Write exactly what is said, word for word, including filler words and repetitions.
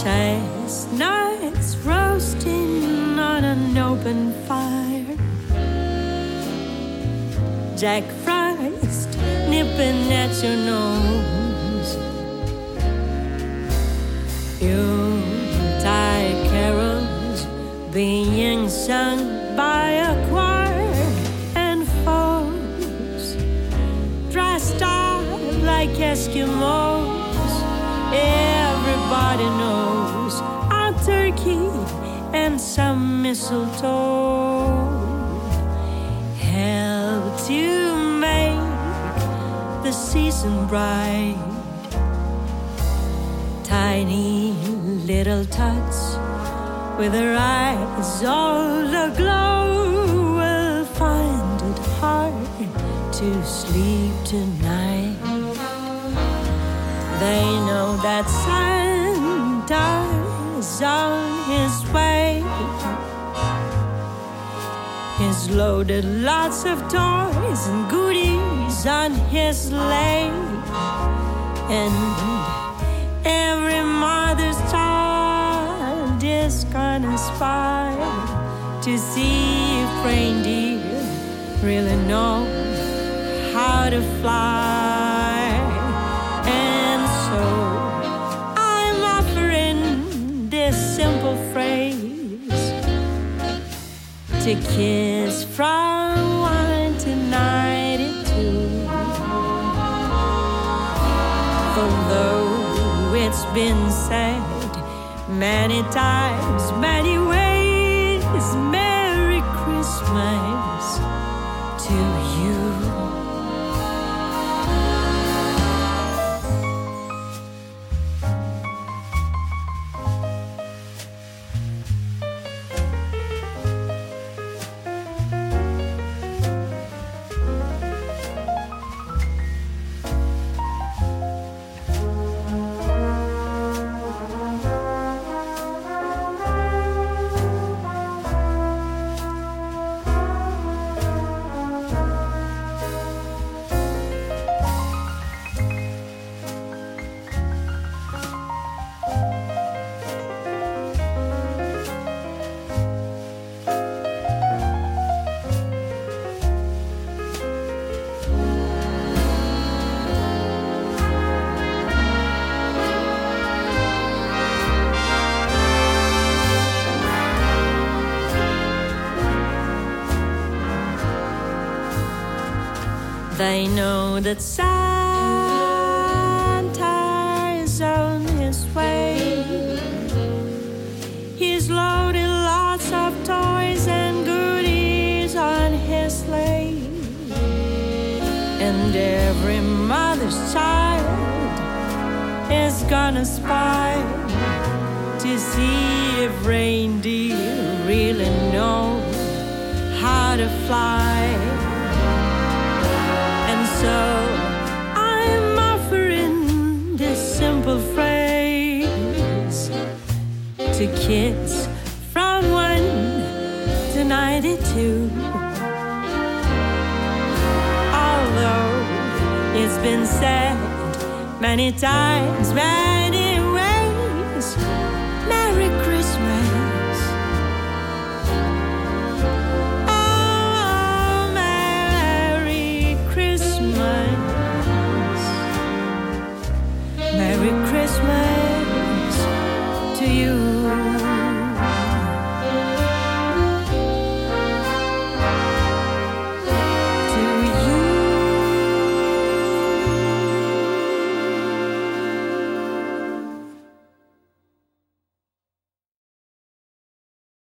chestnuts roasting on an open fire, Jack Frost nipping at your nose, Yuletide carols being sung by a choir, and folks dressed up like Eskimos. Everybody knows a turkey and some mistletoe help to make the season bright. Tiny little tots with their eyes all aglow will find it hard to sleep tonight. They know that Santa's on his way. He's loaded lots of toys and goodies on his sleigh, and every mother's child is gonna spy to see if reindeer really know how to fly. And so I'm offering this simple phrase to kids from one to ninety-two. For though it's been said many times, many ways, Merry Christmas to you. They know that Santa is on his way. He's loaded lots of toys and goodies on his sleigh, and every mother's child is gonna spy to see if reindeer really know how to fly. So I'm offering this simple phrase to kids from one to ninety-two. Although it's been said many times, many